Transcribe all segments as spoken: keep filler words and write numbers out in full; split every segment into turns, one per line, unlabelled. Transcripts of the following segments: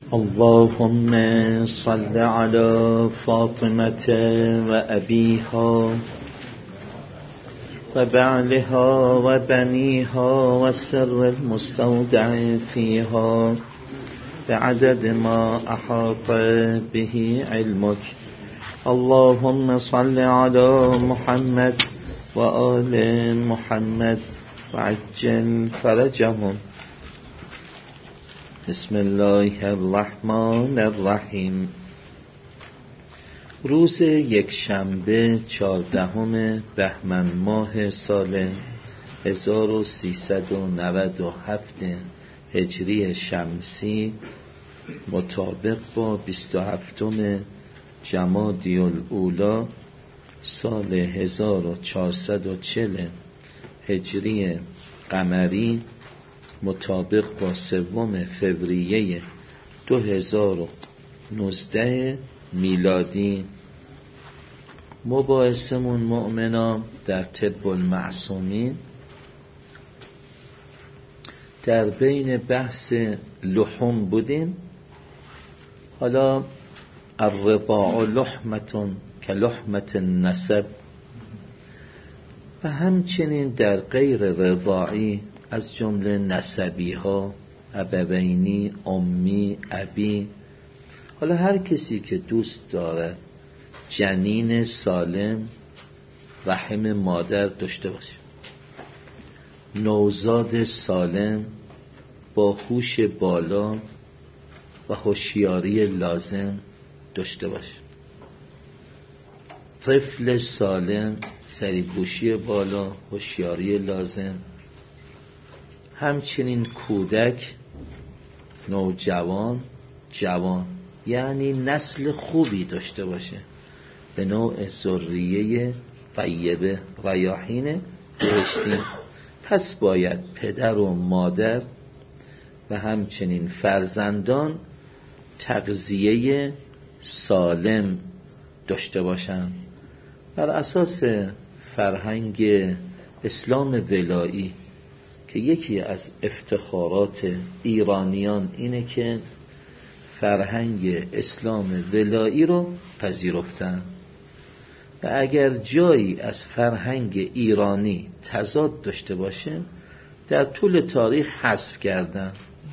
اللهم صل على فاطمة وأبيها وبعلها وبنيها والسر المستودع فيها بعدد ما أحاط به علمك. اللهم صل على محمد وآل محمد وعجل فرجهم. بسم الله الرحمن الرحیم. روز یک شنبه چهاردهم بهمن ماه سال هزار و سیصد و نود و هفت هجری شمسی مطابق با بیست و هفتم جمادی الاولی سال هزار و چهارصد و چهل هجری قمری مطابق با سوم فوریه دو هزار و نوزده میلادی. مباحثمون مؤمنان در طب المعصومین در بین بحث لحوم بودیم. حالا الرباع لحمتون که لحمت نسب و همچنین در غیر رضاعی از جمله نسبی ها، ابوینی، امی، ابی. حالا هر کسی که دوست داره جنین سالم رحم مادر داشته باشه، نوزاد سالم با هوش بالا و هوشیاری لازم داشته باشه، طفل سالم سریع‌گوشی بالا، هوشیاری لازم، همچنین کودک، نوجوان، جوان، یعنی نسل خوبی داشته باشه به نوع ذریه طیبه ریاحین بهشتی. پس باید پدر و مادر و همچنین فرزندان تغذیه سالم داشته باشند. بر اساس فرهنگ اسلام ولایی که یکی از افتخارات ایرانیان اینه که فرهنگ اسلام ولایی رو پذیرفتن و اگر جایی از فرهنگ ایرانی تضاد داشته باشه در طول تاریخ حذف کردن.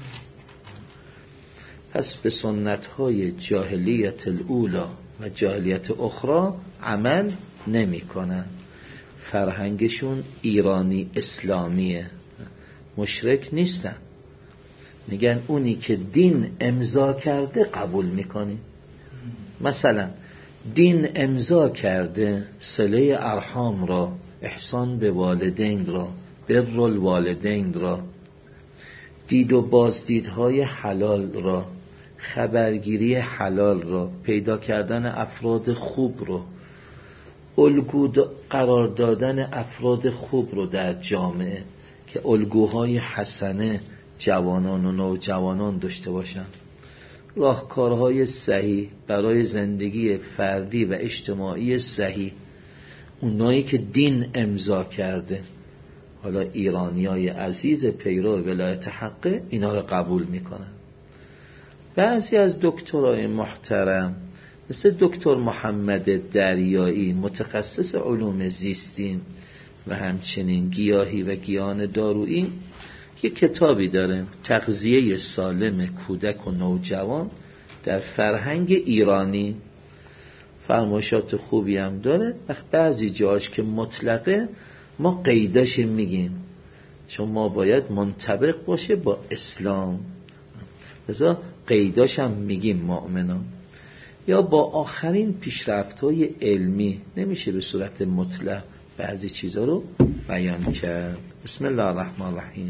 پس به سنت‌های جاهلیت الاولی و جاهلیت اخرى عمل نمی کنن. فرهنگشون ایرانی اسلامیه، مشرک نیستن. میگن اونی که دین امضا کرده قبول میکنی. مثلا دین امضا کرده صله ارحام را، احسان به والدین را، بر الوالدین را، دید و بازدیدهای حلال را، خبرگیری حلال را، پیدا کردن افراد خوب را، الگو قرار دادن افراد خوب رو در جامعه که الگوهای حسنه جوانان و نوجوانان داشته باشن، راهکارهای صحیح برای زندگی فردی و اجتماعی صحیح، اونایی که دین امضا کرده. حالا ایرانیای عزیز پیرو ولایت حقه اینا رو قبول میکنن. بعضی از دکترای محترم مثل دکتر محمد دریایی متخصص علوم زیستین و همچنین گیاهی و گیاهان دارویی یک کتابی داره، تغذیه سالم کودک و نوجوان در فرهنگ ایرانی. فرمایشات خوبی هم داره. وقت بعضی جاش که مطلقه ما قیداش میگیم چون ما باید منطبق باشه با اسلام، لذا قیداش هم میگیم مؤمنان. یا با آخرین پیشرفت‌های علمی نمیشه به صورت مطلق بعضی چیزا رو بیان کرد. بسم الله الرحمن الرحیم.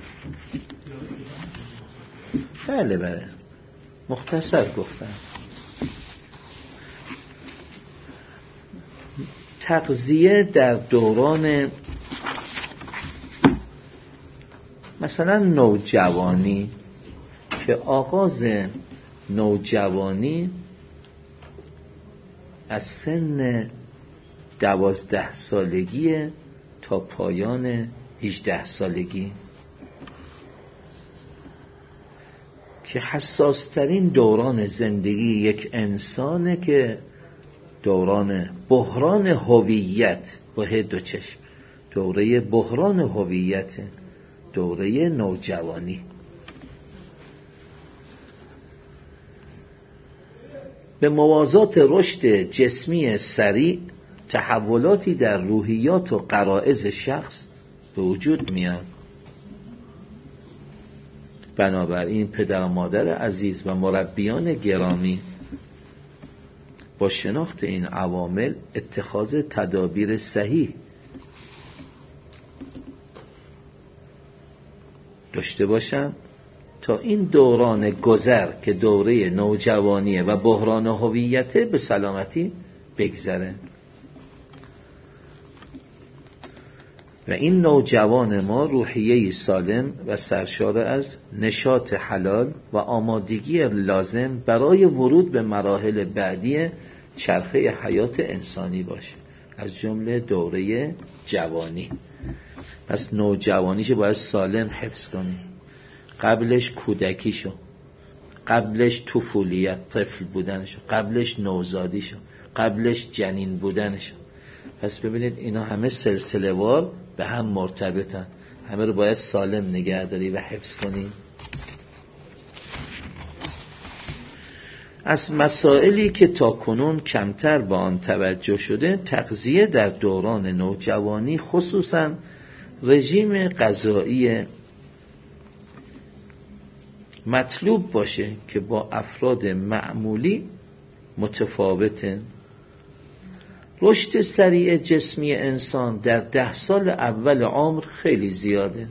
بله بله مختصر گفتم. تغذیه در دوران مثلا نوجوانی که آغاز نوجوانی از سن دوازده سالگی تا پایان هجده سالگی که حساسترین دوران زندگی یک انسانه که دوران بحران هویت با دو چشم، دوره بحران هویت، دوره نوجوانی. به موازات رشد جسمی سریع تحولاتی در روحیات و غرایز شخص به وجود میاد. بنابراین پدر و مادر عزیز و مربیان گرامی با شناخت این عوامل اتخاذ تدابیر صحیح داشته باشند تا این دوران گذر که دوره نوجوانیه و بحران هویته به سلامتی بگذره و این نوجوان ما روحیه سالم و سرشار از نشاط حلال و آمادگی لازم برای ورود به مراحل بعدی چرخه حیات انسانی باشه، از جمله دوره جوانی. پس نوجوانیشو باید سالم حفظ کنی، قبلش کودکیشو، قبلش طفولیت طفل بودنشو، قبلش نوزادیشو، قبلش جنین بودنشو. پس ببینید اینا همه سلسله وار به هم مرتبطن، همه رو باید سالم نگه داری و حفظ کنی. از مسائلی که تا کنون کمتر با آن توجه شده، تغذیه در دوران نوجوانی، خصوصا رژیم غذایی مطلوب باشه که با افراد معمولی متفاوته. رشد سریع جسمی انسان در ده سال اول عمر خیلی زیاده.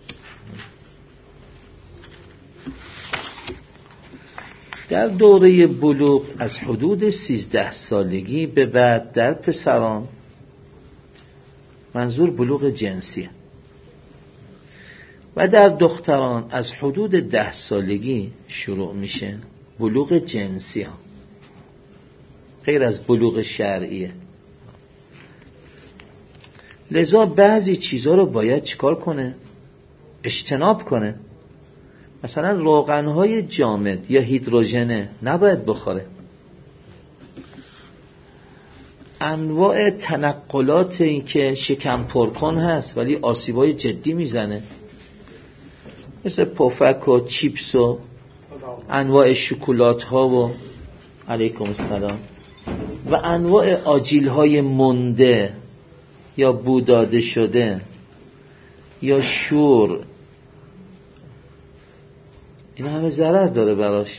در دوره بلوغ از حدود سیزده سالگی به بعد در پسران، منظور بلوغ جنسی، و در دختران از حدود ده سالگی شروع میشه بلوغ جنسی ها، غیر از بلوغ شرعیه. لذا بعضی چیزها رو باید چیکار کنه؟ اجتناب کنه. مثلا روغنهای جامد یا هیدروژنه نباید بخوره. انواع تنقلات این که شکم پرکن هست ولی آسیبای جدی میزنه، مثل پفک و چیپس و انواع شکلات ها و علیکم السلام و انواع آجیل های مونده یا بوداده شده یا شور، این همه ضرر داره براش.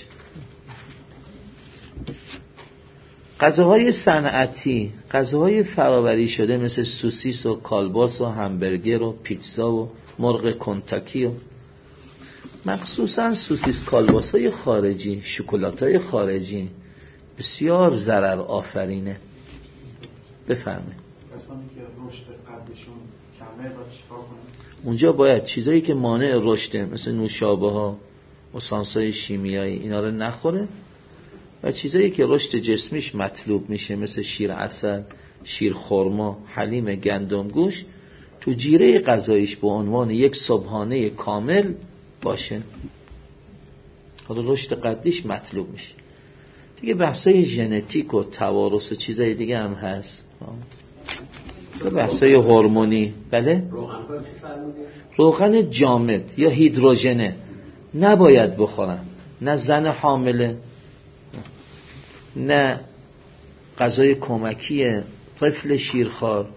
غذاهای صنعتی، غذاهای فرآوری شده مثل سوسیس و کالباس و همبرگر و پیتزا و مرغ کنتاکی و مخصوصا سوسیس کالباسای خارجی، شکلاتای خارجی بسیار ضرر آفرینه. بفرمایید.
کسانی که رشد قدشون کمه باید چیکار کنن؟
اونجا باید چیزایی که مانع رشد مثل نوشابه ها و سانسای شیمیایی اینا رو نخوره و چیزایی که رشد جسمیش مطلوب میشه مثل شیر عسل، شیر خرما، حلیم گندم گوش تو جیره غذاییش به عنوان یک صبحانه کامل باشه. حالا رشد قدیش مطلوب میشه. دیگه بحثای ژنتیک و توارث و چیزای دیگه هم هست. بحثای هورمونی. بله؟ روغن جامد یا هیدروژنه نباید بخورن، نه زن حامله، نه غذای کمکی طفل شیرخوار،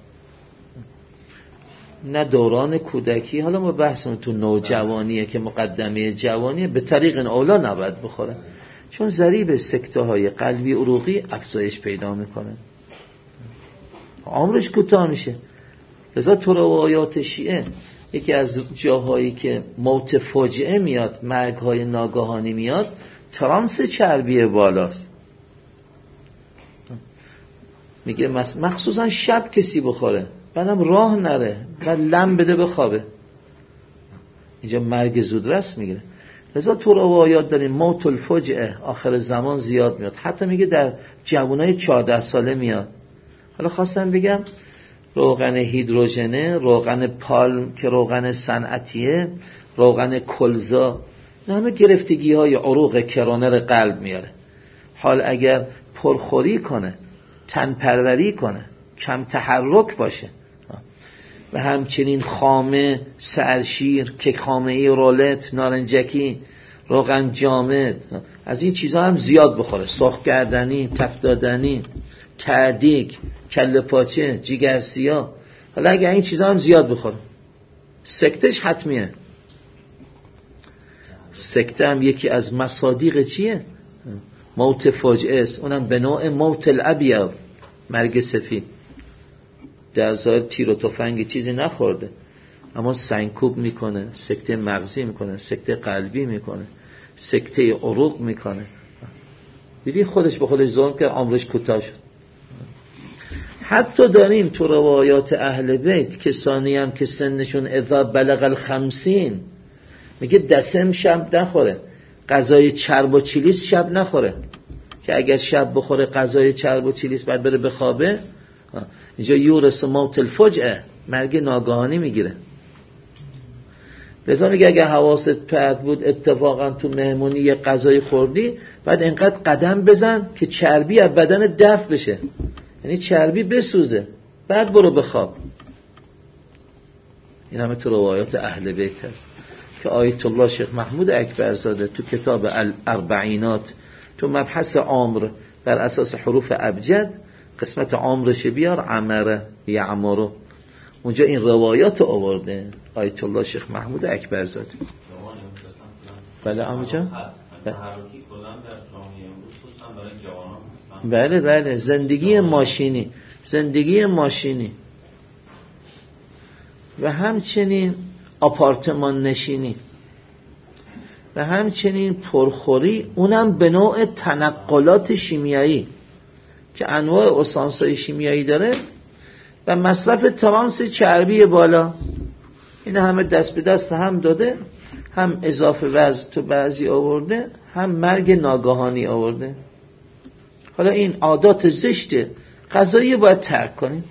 نه دوران کودکی. حالا ما بحثمون تو نوجوانیه که مقدمه جوانیه، به طریق این اولا نباید بخوره چون ضریب سکته های قلبی عروقی افزایش پیدا میکنه، عمرش کوتاه میشه. لذا تو روایات شیعه یکی از جاهایی که موت فاجعه میاد، مرگ های ناگهانی میاد، ترانس چربی بالاست. میگه مخصوصا شب کسی بخوره بعدم راه نره و لم بده بخوابه، اینجا مرگ زودرس میگیره. لذا تو روایات داریم موت الفجعه آخر زمان زیاد میاد، حتی میگه در جوانای چهارده ساله میاد. حالا خواستم بگم روغن هیدروژنه، روغن پالم که روغن صنعتیه، روغن کلزا نه همه گرفتگی های عروق کرانر قلب میاره. حال اگر پرخوری کنه، تنپروری کنه، کم تحرک باشه و همچنین خامه، سرشیر، کیک خامه ای، رولت، نارنجکی، روغن جامد، از این چیزها هم زیاد بخوره، سرخ کردنی، تفت دادنی، تعدیق، کله پاچه، جیگر سیاه. حالا اگر این چیزها هم زیاد بخوره، سکتش حتمیه. سکته هم یکی از مصادیق چیه؟ موت فاجعه است، اونم به نوع موت الابیض، مرگ سفید. در ظاهر تیر و تفنگ چیزی نخورده اما سنگکوب میکنه، سکته مغزی میکنه، سکته قلبی میکنه، سکته عروق میکنه. دیدی خودش به خودش ظلم کرد، عمرش کوتاه شد. حتی داریم تو روایات اهل بیت کسانی هم که سنشون اذا بلغ الخمسین، میگه دسم شب نخوره، غذای چرب و چلیس شب نخوره، که اگر شب بخوره غذای چرب و چلیس بعد بره بخوابه، اینجا یورث موت الفجعه، مرگ ناگهانی میگیره. لذا میگه اگر حواست پرت بود اتفاقا تو مهمونی یه غذای خوردی، بعد اینقدر قدم بزن که چربی از بدن دفع بشه، یعنی چربی بسوزه، بعد برو بخواب. این همه تو روایات اهل بیت هست که آیت الله شیخ محمود اکبرزاده تو کتاب الاربعینات تو مبحث عمر بر اساس حروف ابجد قسمت عمرش بیار، عمره یعمرو، اونجا این روایات آورده آیت الله شیخ محمود اکبرزاده. بله آموجا؟ بله بله، زندگی ماشینی، زندگی ماشینی و همچنین آپارتمان نشینی و همچنین پرخوری، اونم به نوع تنقلات شیمیایی که انواع اسانس‌های شیمیایی داره و مصرف ترانس چربی بالا. این همه دست به دست هم داده، هم اضافه وزن تو بعضی آورده، هم مرگ ناگهانی آورده. حالا این عادات زشته غذایی باید ترک کنیم.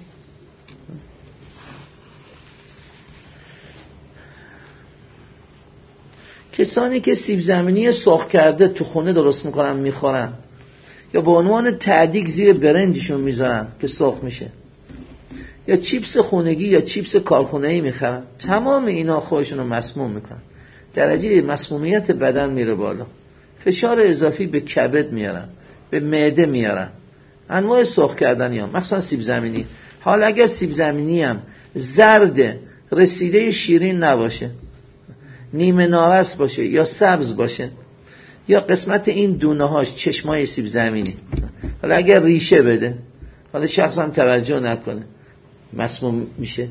کسانی که سیب زمینی سرخ کرده تو خونه درست میکنن میخورن، یا به عنوان تعدیق زیر برنجشون میذارن که سرخ میشه، یا چیپس خونگی یا چیپس کارخونه‌ای میخرن، تمام اینا خودشون رو مسموم میکنن. درجه مسمومیت بدن میره بالا، فشار اضافی به کبد میارن، به معده میارن، انواع سرخ کردنی هم مخصوصا سیب زمینی. حالا اگر سیب زمینی هم زرد رسیده شیرین نباشه، نیمه نارس باشه یا سبز باشه، یا قسمت این دونه هاش چشمای سیب زمینی، حالا اگر ریشه بده، حالا شخص هم توجه نکنه، مسموم میشه.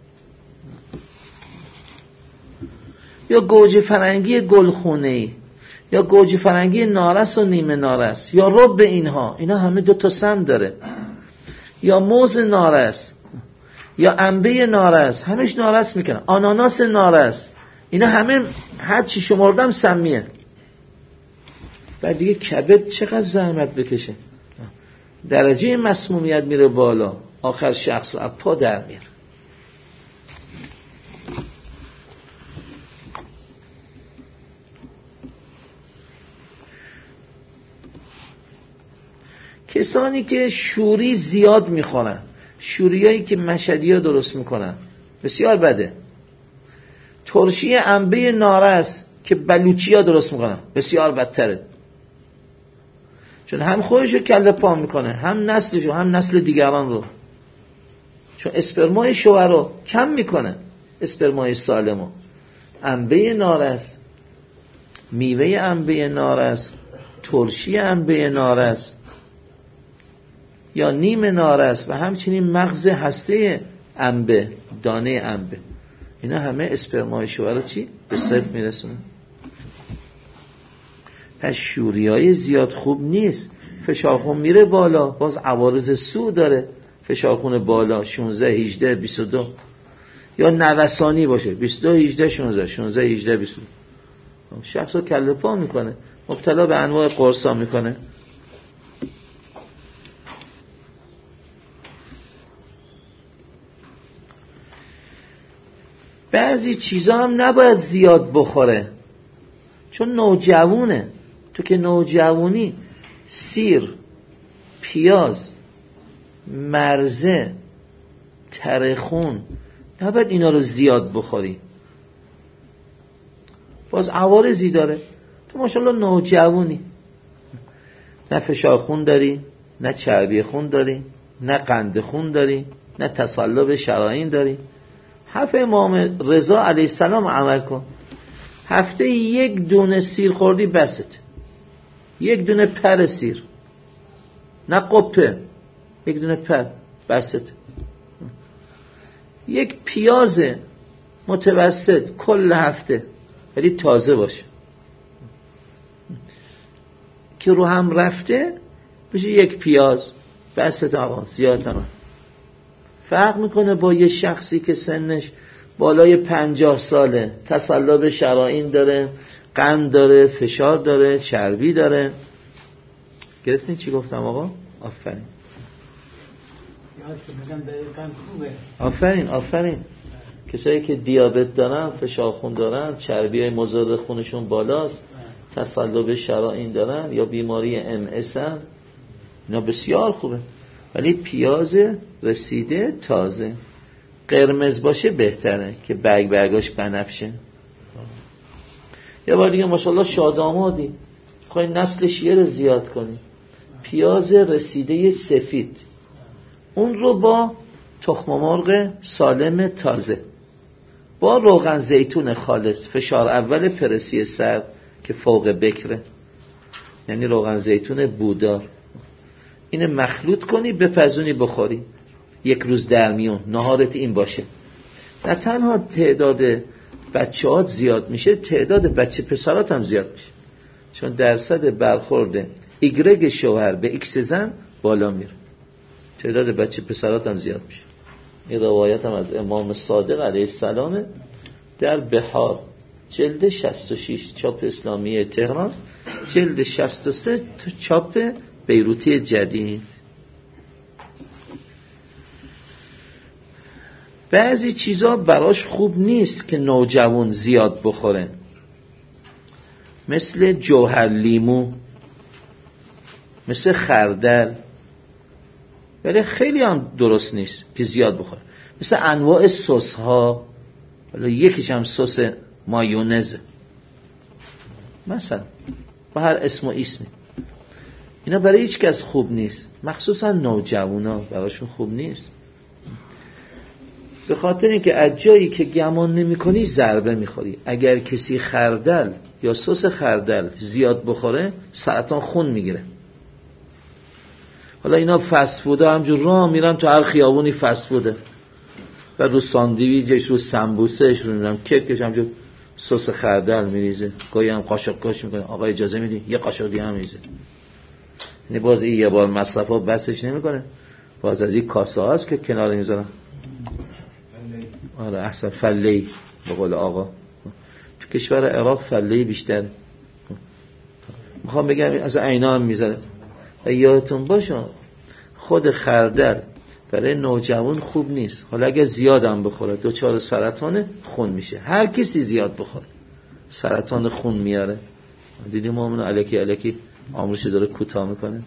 یا گوجه فرنگی گلخونه‌ای، یا گوجه فرنگی نارس و نیمه نارس، یا رب اینها، اینا همه دو تا سم داره، یا موز نارس، یا انبه نارس، همش نارس میکنن، آناناس نارس، اینا همه هر چی شمردم سمیه. بعد دیگه کبد چقدر زحمت بکشه، درجه مسمومیت میره بالا، آخر شخص رو از پا در میره. کسانی که شوری زیاد میخورن، شوریایی که مشهدی ها درست میکنن بسیار بده. ترشی انبه نارس که بلوچی ها درست میکنن بسیار بدتره، چون هم خودشو کله پا میکنه، هم نسلشو، هم نسل دیگران رو، چون اسپرمای شوهر کم میکنه، اسپرمای سالمو. انبه نارس، میوه انبه نارس، ترشی انبه نارس یا نیم نارس و همچنین مغز هسته انبه، دانه انبه، اینا همه اسپرمای شوهر چی؟ به صفر میرسونه. پس شوریای زیاد خوب نیست، فشار خون میره بالا، باز عوارض سو داره، فشار خون بالا شانزده هجده بیست و دو، یا نوسانی باشه بیست و دو هجده شانزده شانزده هجده بیست و دو، شخص رو کله پا میکنه، مبتلا به انواع قرصا میکنه. بعضی چیزا هم نباید زیاد بخوره، چون نوجوونه. تو که نوجوانی سیر، پیاز، مرزه، ترخون نباید اینا رو زیاد بخوری، باز عوارضی داره. تو ماشاءالله نوجوانی، نه فشار خون داری، نه چربی خون داری، نه قند خون داری، نه تصلب شرائین داری. حرف امام رضا علیه السلام عمل کن. هفته یک دونه سیر خوردی بست، یک دونه پر سیر، نه قپه، یک دونه پر بست. یک پیاز متوسط کل هفته، ولی تازه باشه، که رو هم رفته بشه یک پیاز بست. آقا زیاد هم فرق میکنه با یه شخصی که سنش بالای پنجاه ساله، تصلب شرائین داره، قند داره، فشار داره، چربی داره. گرفتین چی گفتم آقا؟ آفرین آفرین آفرین. کسایی که دیابت دارن، فشار خون دارن، چربی های مضر خونشون بالاست، تصلب شرائین دارن یا بیماری ام اس هم، اینا بسیار خوبه. ولی پیاز رسیده تازه، قرمز باشه بهتره که برگ برگاش بنفشه. یه بار دیگه ماشاءالله شادامادی خواهی نسل شیعه رو زیاد کنی، پیاز رسیده سفید، اون رو با تخم مرغ سالم تازه، با روغن زیتون خالص، فشار اول پرسی سرد که فوق بکره، یعنی روغن زیتون بودار، اینه مخلوط کنی بپزونی بخوری یک روز در میون. نهارت این باشه. نه تنها تعداد بچه‌هات زیاد میشه، تعداد بچه پسرات هم زیاد میشه، چون درصد برخورد ایگرگ شوهر به ایکس زن بالا میره، تعداد بچه پسرات هم زیاد میشه. این روایت هم از امام صادق علیه السلام در بحار جلد شصت و شش چاپ اسلامی تهران، جلد شصت و سه چاپ بیروتی جدید. بعضی چیزا براش خوب نیست که نوجوان زیاد بخوره، مثل جوهر لیمو، مثل خردل، ولی خیلی هم درست نیست که زیاد بخوره. مثل انواع سس ها، ولی یکیش هم سس مایونزه مثلا، با هر اسم و اسمی. اینا برای هیچ کس خوب نیست، مخصوصا نوجوانا براشون خوب نیست، به خاطر اینکه از جایی که گمان نمی کنی ضربه میخوری. اگر کسی خردل یا سس خردل زیاد بخوره سرطان خون میگیره. حالا اینا فست فوده همجور راه میرن تو هر خیابونی فست فوده و رو ساندویچش، رو سمبوسهش، رو میرم کیکش همجور سس خردل میریزه، گاهی هم قاشق کاش میکنه. آقا اجازه میدی یه قاشق دیگه هم میریزه. یعنی باز این یه بار مصرف ها بسش نمیکنه، باز از این کاسه هاست که کنار میذارن. آره احسن فله‌ای به قول آقا. تو کشور عراق فله‌ای بیشتر. میخوام بگم از عینا هم میذاره. یادتون باشه خود خردل برای نوجوان خوب نیست. حالا اگه زیاد هم بخوره دوچار سرطان خون میشه. هر کسی زیاد بخوره سرطان خون میاره. دیدیم مؤمن الکی الکی آموزش داره کوتاه میکنه.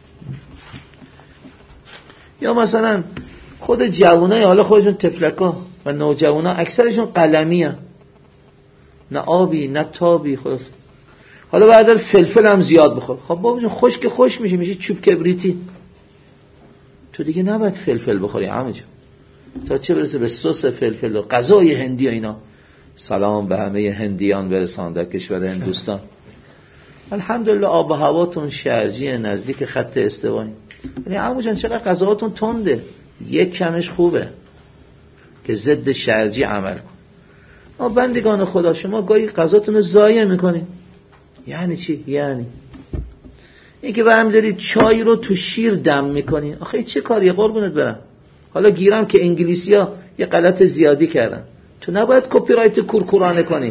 یا مثلا خود جوانای حالا خودشون تفلکا و نوجوانا اکثرشون قلمی هن. نه آبی نه تابی. خلاص حالا بعد فلفل هم زیاد بخور. خب بابا خوش که خوش میشه، میشه چوب کبریتی. تو دیگه نباید فلفل بخوری عمو جان، تا چه برسه به سس فلفل و غذای هندی و اینا. سلام به همه هندیان برسان در کشور هندوستان. الحمدلله آب و هواتون شرجی نزدیک خط استوایی. یعنی عمو جان چقدر غذاهاتون تنده، یک کمش خوبه که ضد شرجی عمل کن. ما بندگان خدا شما گاهی غذاتون رو ضایع میکنید. یعنی چی؟ یعنی این که برمی دارید چای رو تو شیر دم میکنید. آخه چه کاریه قربونت برم. حالا گیرم که انگلیسی ها یه غلط زیادی کردن، تو نباید کپی رایت کورکورانه کنی.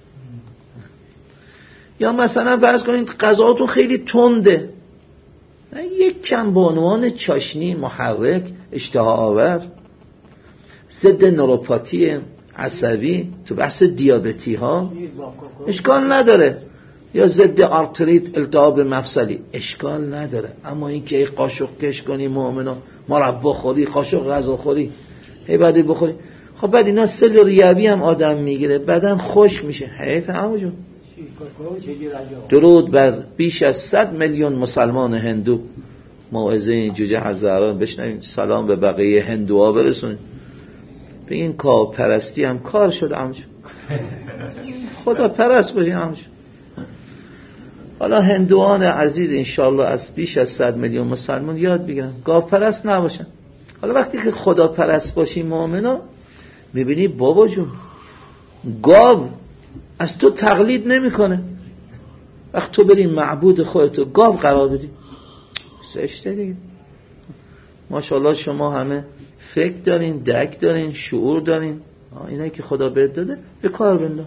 یا مثلا فرض کنید غذاتون خیلی تنده، یک کم به عنوان چاشنی محرک اشتها آور ضد نوروپاتی عصبی تو بحث دیابتی ها اشکال نداره. یا ضد آرتریت التهاب مفصلی، اشکال نداره. اما این که قاشق کش کنی مؤمنا مربا خوری، قاشق غذا خوری، هی بعدی بخوری، خب بعد اینا سل ریوی هم آدم میگیره، بدن خشک میشه. حیف عمو جون. درود بر بیش از صد میلیون مسلمان هندو. موعظه این جوجه هزاران بشنوید، سلام به بقیه هندوها برسونید. به این کار پرستی هم کار شد عمو جون. خدا پرست باشین عمو جون. حالا هندوان عزیز انشالله از بیش از صد میلیون مسلمان یاد بگیرن گاو پرست نباشن. حالا وقتی که خدا پرست باشی مؤمنا، میبینی بابا جون گاو از تو تقلید نمیکنه. وقتی تو بری معبود خودتو گاو قرار بدی، زشته دیگه. ماشاءالله شما همه فکر دارین، درک دارین، شعور دارین، اینایی که خدا بهت داده به کار بنداز.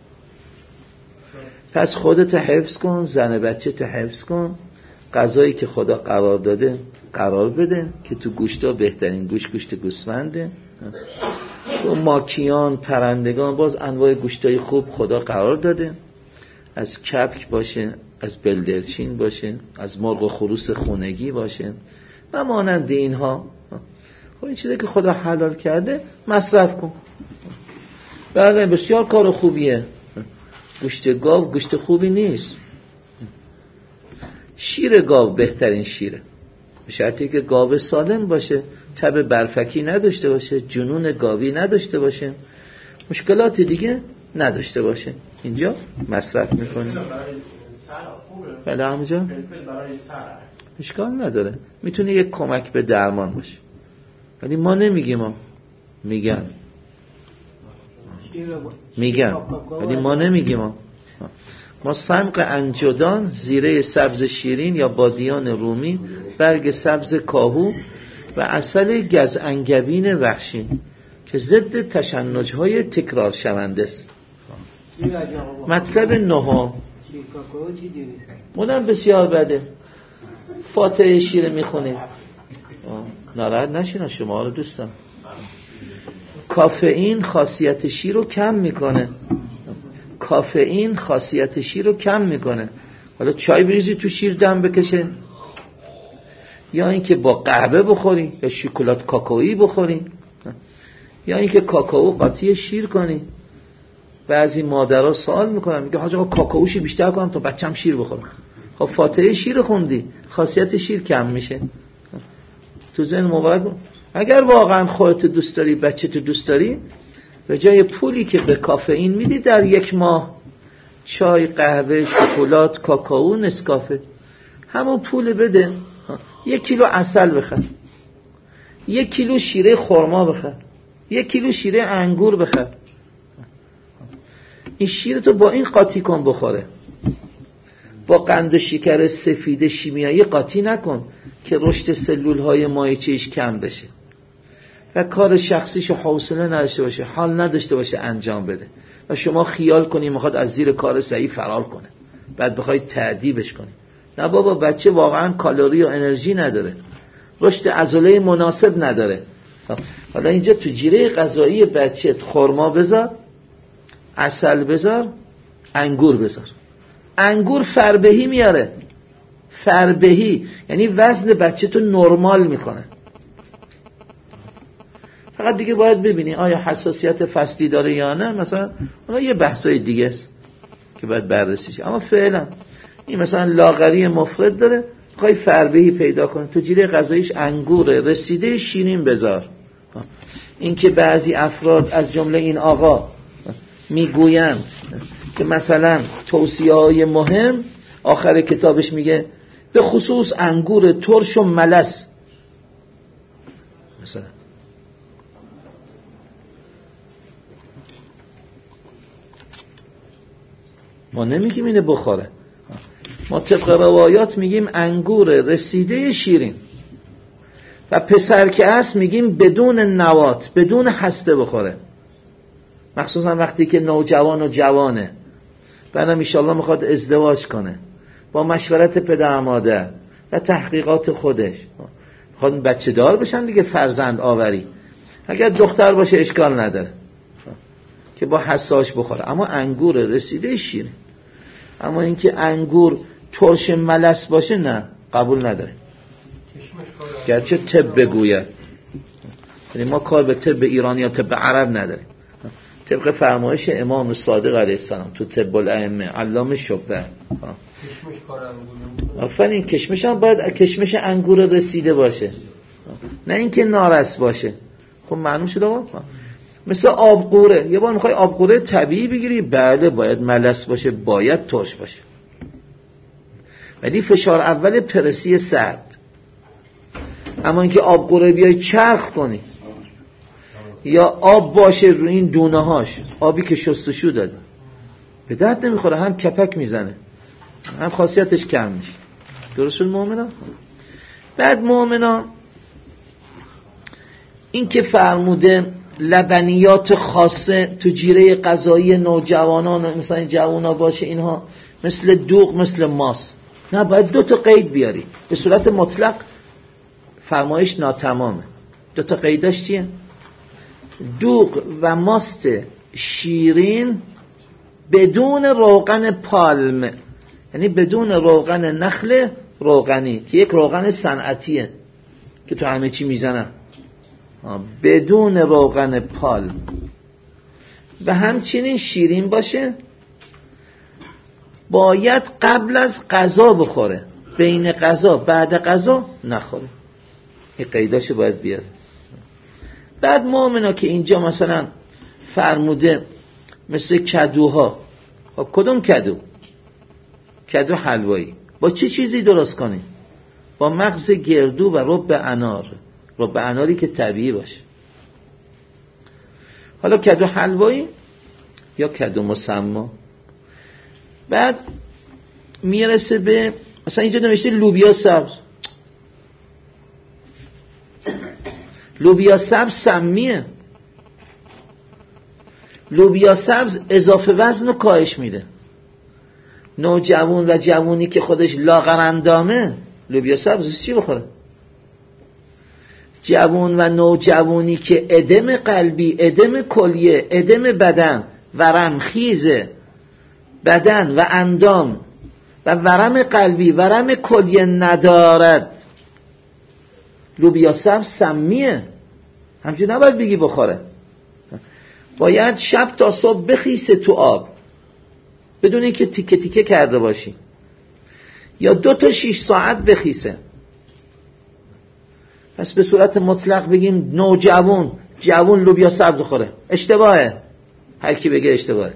پس خودت حفظ کن، زن بچه ت حفظ کن، غذایی که خدا قرار داده قرار بده که تو گوشتا بهترین گوشت گوشت گوسفنده. تو ماکیان، پرندگان، باز انواع گوشتای خوب خدا قرار داده، از کپک باشه، از بلدرچین باشه، از مرغ و خروس خونگی باشه و مانند اینها. خب این چیزی که خدا حلال کرده مصرف کن. بله بسیار کار خوبیه. گوشت گاو گوشت خوبی نیست. شیر گاو بهترین شیره، به شرطی که گاو سالم باشه، تب برفکی نداشته باشه، جنون گاوی نداشته باشه، مشکلات دیگه نداشته باشه. اینجا مصرف میکنیم. بله همونجا اشکال نداره، میتونه یک کمک به درمان باشه، ولی ما نمیگیم، ما میگن میگن ولی ما نمیگیم. ما ما سمق انجدان، زیره سبز شیرین یا بادیان رومی، برگ سبز کاهو و عسل گزانگبین وحشی که ضد تشنج‌های تکرار شونده است. مطلب نهم اونم بسیار بده. فاتحه شیر میخونیم، ناراحت نشین شما رو دوستان. کافئین خاصیت شیر رو کم میکنه. کافئین خاصیت شیر رو کم میکنه. حالا چای بریزی تو شیر دم بکشه، یا اینکه با قهوه بخوری، یا شکلات کاکائویی بخوری، یا اینکه کاکائو قاطی شیر کنی. بعضی مادرها سوال میکنن، میگه حاج آقا کاکائوشی بیشتر کنم تا بچم شیر بخوره. خب فاتحه شیر خوندی، خاصیت شیر کم میشه. تو ذهن مبارک بود. اگر واقعا خودت دوست داری، بچه تو دوست داری، به جای پولی که به کافئین میدی در یک ماه چای، قهوه، شکلات، کاکائو، نسکافه، همون پول بده. یک کیلو عسل بخر، یک کیلو شیره خرما بخر، یک کیلو شیره انگور بخر. این شیر تو با این قاطی کن بخوره. با قند و شکر سفید شیمیایی قاطی نکن که رشد سلول های مایچه‌اش کم بشه و کار شخصیشو حوصله نداشته باشه، حال نداشته باشه انجام بده و شما خیال کنی میخواد از زیر کار صحیح فرار کنه، بعد بخوای تعذیبش کنی. نه بابا، بچه واقعا کالری و انرژی نداره، رشد عضله مناسب نداره. حالا اینجا تو جیره غذایی بچه خرما بذار، عسل بذار، انگور بذار. انگور فربهی میاره. فربهی یعنی وزن بچه تو نرمال میکنه. فقط دیگه باید ببینی آیا حساسیت فصلی داره یا نه، مثلا اونا یه بحثای دیگه است که باید بررسی شه. اما فعلا این مثلا لاغری مفرط داره، خواهی فربهی پیدا کنه، تو جیره غذاییش انگوره، رسیده شیرین بذار. این که بعضی افراد از جمله این آقا میگویند که مثلا توصیه های مهم آخر کتابش میگه به خصوص انگور ترش و ملس، مثلا ما نمیگیم اینه بخوره، ما طبق روایات میگیم انگور رسیده شیرین و پسر که هست میگیم بدون نوات، بدون هسته بخوره، مخصوصا وقتی که نوجوان و جوانه، بعدم ایشالله میخواد ازدواج کنه، با مشورت پدر مادر و تحقیقات خودش میخواد بچه دار بشن دیگه، فرزند آوری. اگر دختر باشه اشکال نداره که با حساش بخوره، اما انگور رسیده شیرین. اما اینکه انگور ترش ملس باشه نه، قبول نداره، گرچه طب بگوید. یعنی ما کار به طب ایرانی یا طب عرب نداریم. طبق فرمایش امام صادق علیه السلام تو طب الائمه علامه شبه، کشمش کار انگور، آفرین، کشمش هم باید کشمش انگور رسیده باشه، نه اینکه نارس باشه. خب معلوم شده آقا، مثل آبقوره، یه بار میخوای آبقوره طبیعی بگیری، بله باید ملس باشه، باید ترش باشه، ولی فشار اول پرسی سرد. اما اینکه آبقوره بیای چرخ کنی یا آب باشه روی این دونه هاش، آبی که شستشو داده، به درد نمیخوره، هم کپک میزنه هم خاصیتش کم میشه. درست شد مؤمنا؟ بعد مؤمنا این که فرموده لبنیات خاصه تو جیره غذایی نوجوانان مثلا جوانا باشه، اینها مثل دوغ مثل ماست، نه باید دو تا قید بیاری. به صورت مطلق فرمایش ناتمامه. دو تا قیداش چیه؟ دوغ و ماست شیرین بدون روغن پالم، یعنی بدون روغن نخل روغنی که یک روغن صنعتیه که تو همه چی میزنن، بدون روغن پالم. و همچنین شیرین باشه، باید قبل از غذا بخوره، بین غذا بعد غذا نخوره. این قیداشو باید بیاره. بعد مؤمنا که اینجا مثلا فرموده مثل کدوها، خب کدوم کدو؟ کدو حلوایی. با چه چی چیزی درست کنی؟ با مغز گردو و رب انار، رب اناری که طبیعی باشه. حالا کدو حلوایی یا کدو مسما. بعد میرسه به مثلا اینجا نوشته لوبیا سبز. لوبیا سبز سمیه. لوبیا سبز اضافه وزن رو کاهش میده. نوجوان و جوانی که خودش لاغرندامه لوبیا سبز چی بخوره؟ جوان و نوجوانی که ادم قلبی، ادم کلیه، ادم بدن، ورم خیزه بدن و اندام و ورم قلبی، ورم کلیه ندارد، لوبیا سبز سمیه، همچون نباید بگی بخوره. باید شب تا صبح بخیسه تو آب بدون اینکه تیکه تیکه کرده باشی، یا دو تا شیش ساعت بخیسه. پس به صورت مطلق بگیم نوجوان جوان لوبیا سبز خوره، اشتباهه. هر کی بگه اشتباهه.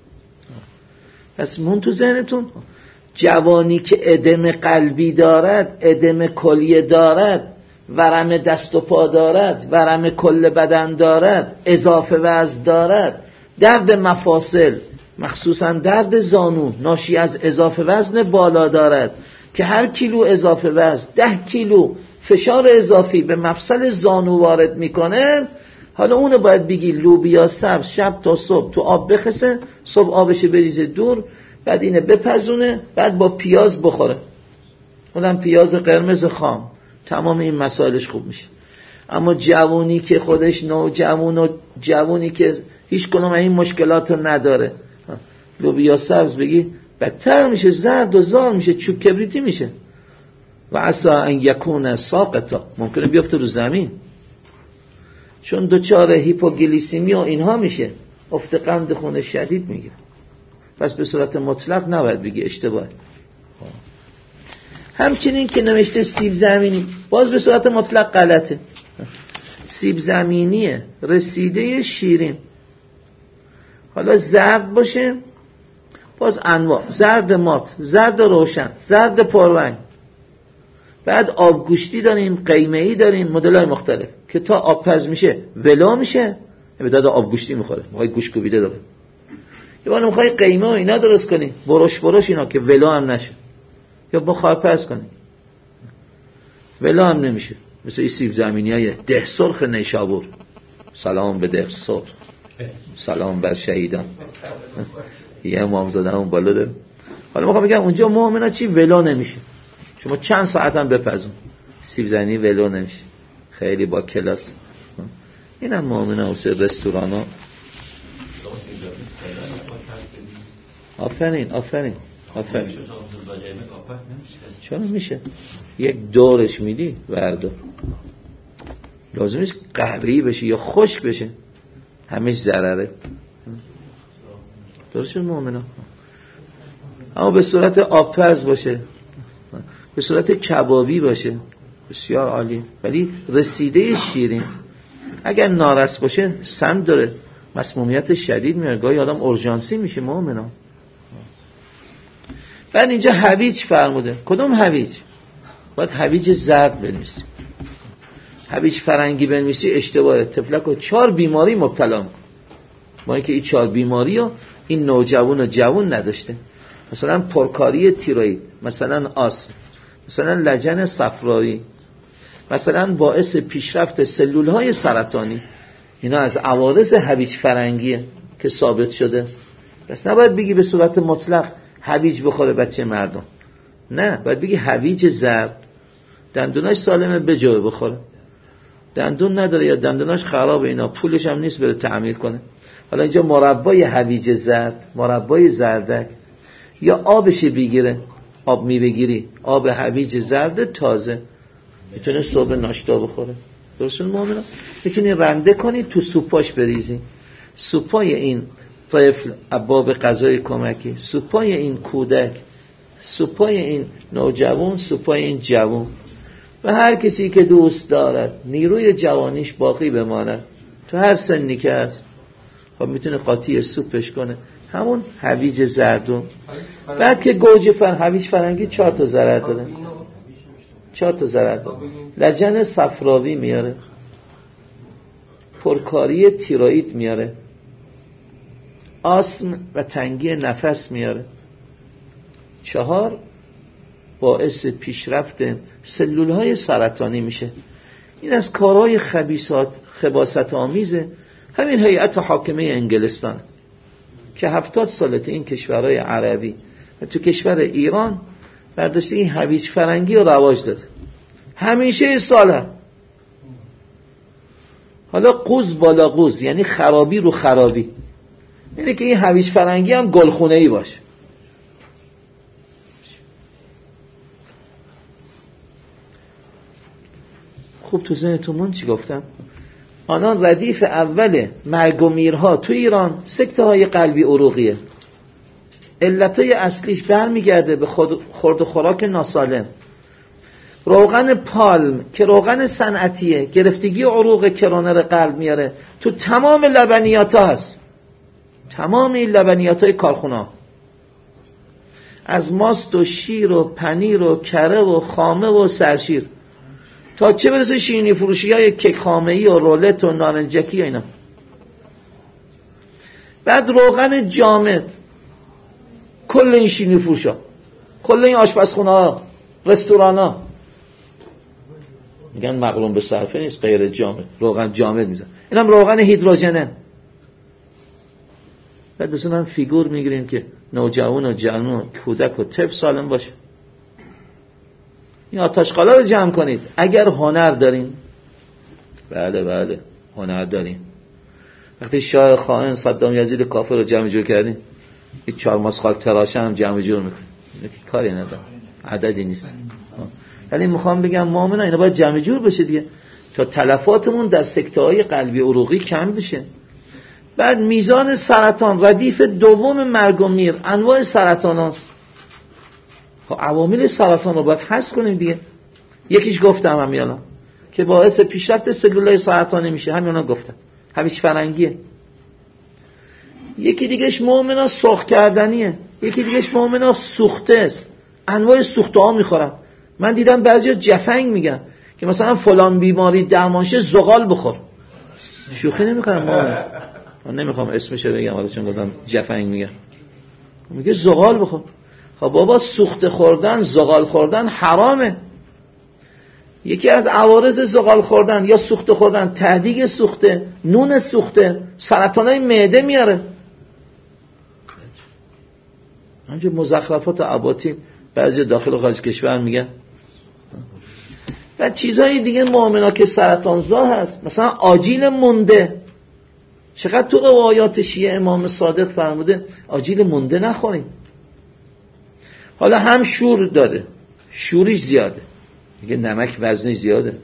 پس مون تو ذهنتون جوانی که ادم قلبی دارد، ادم کلیه دارد، ورم دست و پا دارد، ورم کل بدن دارد، اضافه وزن دارد، درد مفاصل مخصوصا درد زانو ناشی از اضافه وزن بالا دارد که هر کیلو اضافه وزن ده کیلو فشار اضافی به مفصل زانو وارد میکنه. حالا اونو باید بگی لوبیا سبز شب تا صبح تو آب بخسه، صبح آبش بریزه دور، بعد اینه بپزونه، بعد با پیاز بخوره، اونم پیاز قرمز خام، تمام این مسائلش خوب میشه. اما جوانی که خودش نوجوان و جوانی که هیچ کدوم این مشکلات رو نداره، لوبیا سبز بگی بدتر میشه، زرد و زار میشه، چوب کبریتی میشه. و عسا ان یکون ساقطا، ممکنه بیفته رو زمین، چون دوچار هیپوگلیسیمی و اینها میشه، افت قند خون شدید میگیره. پس به صورت مطلق نباید بگی، اشتباه. همچنین که نوشته سیب زمینی، باز به صورت مطلق غلطه. سیب زمینیه رسیده شیرین، حالا زرد باشه، باز انواع، زرد مات، زرد روشن، زرد پررنگ. بعد آبگوشتی داریم، قیمه‌ای داریم، مدل‌های مختلف که تا آب پز میشه ولو میشه، به داد آبگوشتی میخوره، میخوای گوش کوبیده داره. یا ولی میخوای قیمه و اینا درست کنی، برش برش اینا که ولو هم نشه، یا بخار پز کنی ولو هم نمیشه. مثل این سیب زمینیای ده سرخ نیشابور، سلام به ده سرخ، سلام بر شهیدان، یه امام زاده اون بالا داره. حالا میخوام بگم اونجا مؤمنا چی ولو نمیشه، شما چند ساعت هم بپزون سیب زمینی ولو نمیشه، خیلی با کلاس. اینم مؤمنا واسه رستورانا. آفرین آفرین آفرین. چرا میشه؟ یک دورش میدی بردار، لازم نیست قهری بشه یا خشک بشه، همش ضرره. درست مؤمنا. اما به صورت آبپز باشه، به صورت کبابی باشه، بسیار عالی، ولی رسیده شیرین. اگر نارس باشه سم داره، مسمومیت شدید میاره، گاهی آدم اورژانسی میشه مؤمنا. بعد اینجا هویج فرموده. کدوم هویج؟ باید هویج زرد بنویسی. هویج فرنگی بنویسی اشتباهه. تفلک و چهار بیماری مبتلا میکنه. با اینکه این چهار بیماری رو این نوجوان و جوان نداشته. مثلا پرکاری تیروئید، مثلا آسم، مثلا لجن صفرایی، مثلا باعث پیشرفت سلولهای سرطانی. اینا از عوارض هویج فرنگیه که ثابت شده. پس نباید بگی به صورت مطلق هویج بخوره بچه مردم، نه، باید بگی هویج زرد. دندوناش سالمه به جای بخوره، دندون نداره یا دندوناش خرابه، اینا پولش هم نیست بره تعمیر کنه. حالا اینجا مربای هویج زرد، مربای زردک، یا آبش بگیره، آب می بگیری، آب هویج زرد تازه، میتونه صبح ناشتا بخوره. درستون مؤمنا؟ میتونی رنده کنی تو سوپاش بریزی، سوپای این طفل ابواب غذای کمکی، سوپای این کودک، سوپای این نوجوان، سوپای این جوان، و هر کسی که دوست دارد نیروی جوانیش باقی بماند تو هر سنی که هست، خب میتونه قاطی سوپش کنه، همون هویج زردون. بعد که گوجه فر هویج فرنگی چهار تا ضرر داره، چهار تا ضرر داره. لجن صفراوی میاره، پرکاری تیروئید میاره، آسم و تنگی نفس میاره. چهار، باعث پیشرفت سلولهای سرطانی میشه. این از کارهای خبیثات خباثت آمیزه همین هیئت حاکمه انگلستان که هفتاد سالت این کشورهای عربی و تو کشور ایران برداشته این هویج فرنگی رو رواج داده، همیشه ساله. حالا قوز بالا قوز، یعنی خرابی رو خرابی، یعنی که این هویج فرنگی هم گلخونه‌ای باشه. خوب تو ذهنتون چی گفتم؟ آنان ردیف اول مرگ و میرها تو ایران سکته های قلبی عروقیه. علتای اصلیش برمیگرده به خود خورد و خوراک ناسالم. روغن پالم که روغن صنعتیه، گرفتگی عروق کرونر قلب میاره، تو تمام لبنیات ها هست، تمام این لبنیات های کارخونه، از ماست و شیر و پنیر و کره و خامه و سرشیر تا چه برسه شیرینی فروشی های کیک خامه‌ای و رولت و نارنجکی و اینا. بعد روغن جامد، کل این شیرینی فروشا، کل این آشپزخونه ها، رستوران ها میگن مقرون به صرفه نیست، غیر جامد، روغن جامد میزن. اینم روغن هیدروژنه. بعد بسیار هم فیگور میگیریم که نوجوان و جوان و کودک و طفل سالم باشه. این آتشقالا رو جمع کنید اگر هنر دارین. بله بله هنر دارین. وقتی شاه خائن صدام یزید کافر رو جمع جور کردین، این چهار ماس خاک تراشه هم جمع جور میکنه، کاری نداره، عددی نیست. ولی میخوام بگم مؤمنا اینا باید جمع جور بشه دیگه تا تلفاتمون در سکته های قلبی عروقی کم بشه. بعد میزان سرطان، ردیف دوم مرگ و میر، انواع سرطان هاست. خب عوامل سرطان رو باید حذف کنیم دیگه. یکیش گفتم همیانا که باعث پیشرفت سلولای سرطانی میشه، همیانا گفتم هویج فرنگیه. یکی دیگهش مؤمنا سرخ کردنیه، یکی دیگهش مؤمنا سوخته است، انواع سوخته ها میخورن. من دیدم بعضیا جفنگ میگن که مثلا فلان بیماری درمانشه زغال بخور. شوخی نمیکنم مؤمنا، من نمیخوام اسمش رو بگم حالا چون گفتم جفنگ میگن، میگه زغال بخور. خب بابا سوخته خوردن، زغال خوردن حرامه. یکی از عوارض زغال خوردن یا سوخته خوردن تهدیگ سوخته، نون سوخته، سرطانای معده میاره. همچه مزخرفات عباطی بعضی داخل و خارج کشور میگن. و چیزهای دیگه مؤمنا که سرطانزا هست، مثلا آجیل مونده. چقدر تو روایات شیعه امام صادق فرموده آجیل مونده نخوریم. حالا هم شور داره، شوریش زیاده، میگه نمک وزنش زیاده،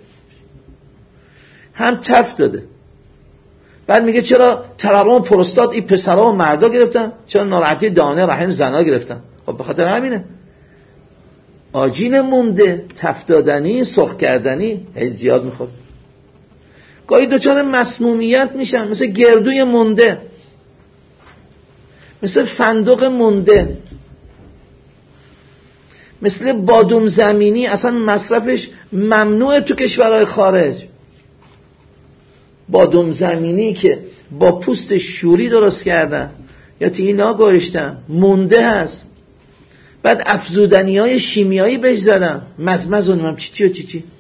هم تف داده. بعد میگه چرا تورم پروستات این پسرها و مردا گرفتن، چرا ناراحتی دانه رحم زنا گرفتن؟ خب به خاطر همینه. آجیل مونده، تف دادنی، سرخ کردنی هی زیاد میخواد. گاهی دچار مسمومیت میشن، مثل گردوی مونده، مثل فندق مونده، مثل بادوم زمینی. اصلا مصرفش ممنوعه تو کشورهای خارج. بادوم زمینی که با پوست شوری درست کردن یا تینا گوشتن مونده هست، بعد افزودنی های شیمیایی بهش زدن، مزمز و نمیم چی چی و چی چی.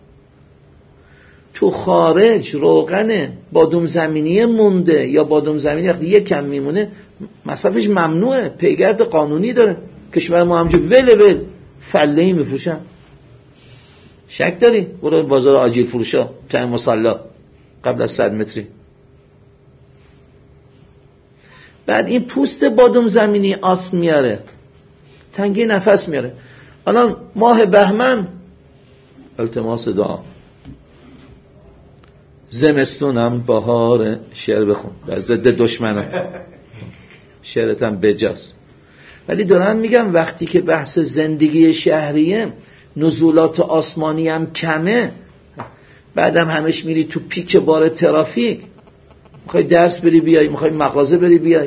تو خارج روغن بادوم زمینی مونده یا بادوم زمینی وقتی یک کم میمونه مصرفش ممنوعه، پیگرد قانونی داره. کشور ما همجور ول ول فلهی میفروشن. شک داری؟ برو بازار آجیل فروشا ته مصلا قبل از صد متری. بعد این پوست بادوم زمینی آسم میاره، تنگی نفس میاره. الان ماه بهمن التماس دعا، زمستونم بهار، شعر بخون در ضد دشمنم، شعرتم بجاست. ولی دارم میگم وقتی که بحث زندگی شهریه، نزولات آسمانی هم کمه، بعدم همش میری تو پیک بار ترافیک، میخوای درس بری بیای، میخوای مغازه بری بیای.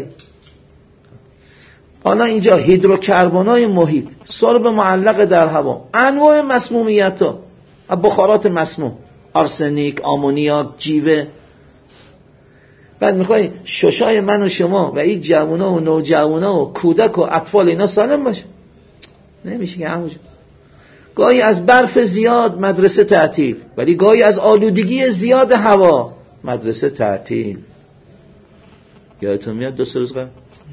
حالا اینجا هیدروکربنای محیط، سرب معلق در هوا، انواع مسمومیت ها، بخارات مسموم، آرسنیک، آمونیاک، جیوه. بعد میخوای ششای من و شما و این جوونا و نوجوانا و کودک و اطفال اینا سالم باشه؟ نمیشه که همونجا. گاهی از برف زیاد مدرسه تعطیل، ولی گاهی از آلودگی زیاد هوا مدرسه تعطیل. یادتون میاد دو سه روز قبل؟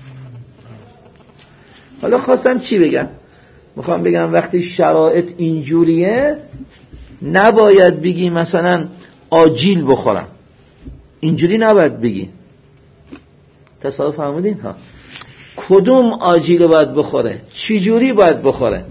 حالا خواستم چی بگم؟ میخوام بگم وقتی شرایط اینجوریه نباید بگی مثلا آجیل بخورم، اینجوری نباید بگی. تصور فهمیدین ها؟ کدوم آجیل باید بخوره، چی جوری باید بخوره؟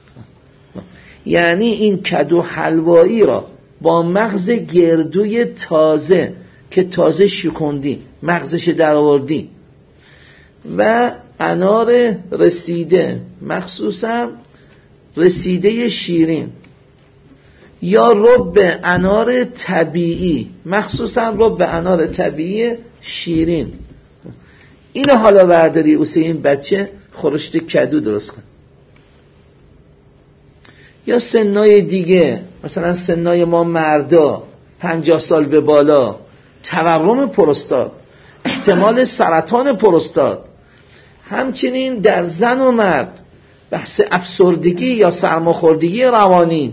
یعنی این کدو حلوایی را با مغز گردوی تازه که تازه شکندی، مغزش در آوردی، و انار رسیده، مخصوصا رسیده شیرین، یا رب انار طبیعی، مخصوصا رب انار طبیعی شیرین، اینو حالا برداری واسه این بچه خورشت کدو درست کن. یا سنای دیگه، مثلا سنای ما مردا پنجاه سال به بالا، تورم پروستات، احتمال سرطان پروستات، همچنین در زن و مرد بحث افسردگی یا سرماخوردگی روانی،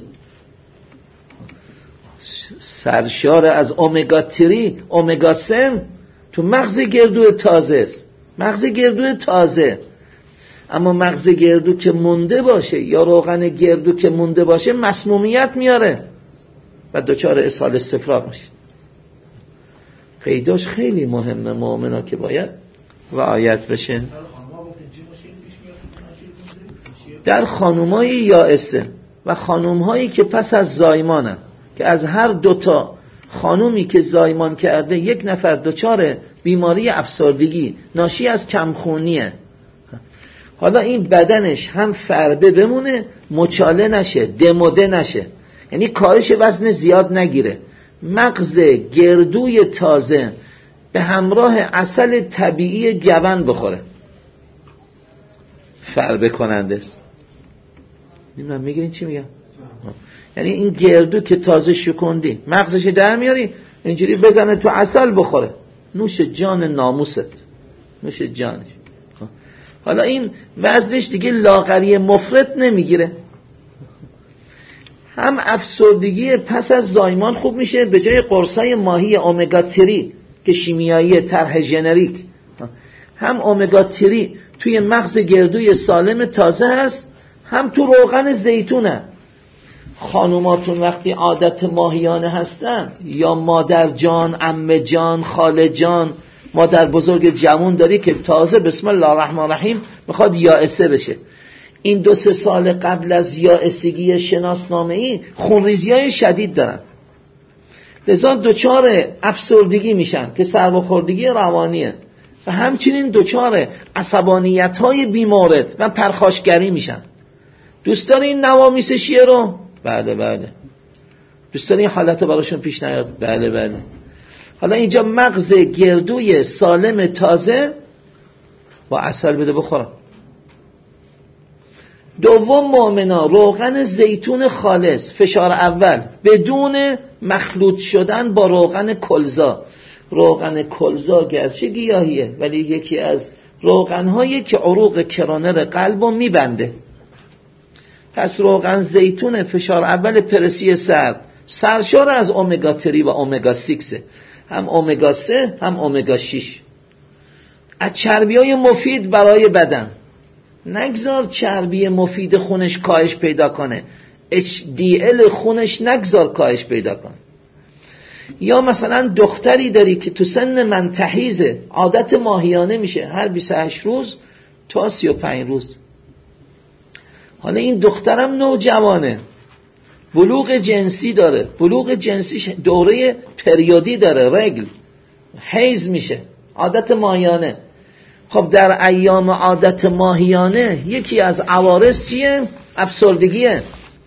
سرشار از اومگا تری، اومگا سه تو مغز گردو تازه است. مغز گردو تازه، اما مغز گردو که مونده باشه یا روغن گردو که مونده باشه مسمومیت میاره و دچار اسهال استفراغ میشه. قیداش خیلی مهمه مؤمنا که باید رعایت بشه. در خانومای یائسه و خانومهایی که پس از زایمانن، که از هر دوتا خانومی که زایمان کرده یک نفر دچار بیماری افسردگی ناشی از کمخونیه، حالا این بدنش هم فربه بمونه، مچاله نشه، دموده نشه، یعنی کاهش وزن زیاد نگیره، مغز گردوی تازه به همراه عسل طبیعی گون بخوره، فربه کننده است. نمیدونم میگیرین چی میگم؟ یعنی این گردو که تازه شکندی مغزش در میاری، اینجوری بزنه تو عسل بخوره، نوش جان ناموست، نوش جانش. حالا این وزنش دیگه لاغری مفرط نمیگیره، هم افسردگی پس از زایمان خوب میشه، به جای قرصای ماهی اومگا تری که شیمیایی طرح ژنریک، هم اومگا تری توی مغز گردوی سالم تازه هست، هم تو روغن زیتونه. خانوماتون وقتی عادت ماهیانه هستن، یا مادر جان، عمه جان، خاله جان، مادر بزرگ جوان داری که تازه بسم الله الرحمن الرحیم میخواد یائسه بشه، این دو سه سال قبل از یائسگی شناسنامه‌ای خونریزی‌های شدید دارن، لذا دچار افسردگی میشن که سرماخوردگی روانیه و همچنین دچار عصبانیت‌های بیمورد و پرخاشگری میشن. دوست داری این نوامیس شیعه رو؟ بله بله. دوست داری این حالت براشون پیش نیاد؟ بله بله. حالا اینجا مغز گردوی سالم تازه با عسل بده بخورم. دوم مؤمنا روغن زیتون خالص فشار اول بدون مخلوط شدن با روغن کلزا. روغن کلزا گرچه گیاهیه ولی یکی از روغن‌هایی که عروق کرانر قلب رو میبنده. پس روغن زیتون فشار اول پرسی سرد سرشار از اومگا سه و اومگا شش، هم اومگا سه هم اومگا شش. از چربی‌های مفید برای بدن. نگذار چربی مفید خونش کاهش پیدا کنه، اچ دی ال خونش نگذار کاهش پیدا کنه. یا مثلا دختری داری که تو سن منتحیزه، عادت ماهیانه میشه هر بیست و هشت روز تا سی و پنج روز. حالا این دخترم نوجوانه، بلوغ جنسی داره، بلوغ جنسیش دوره پریودی داره، رگل حیض میشه، عادت ماهیانه. خب در ایام عادت ماهیانه یکی از عوارض چیه؟ افسردگیه.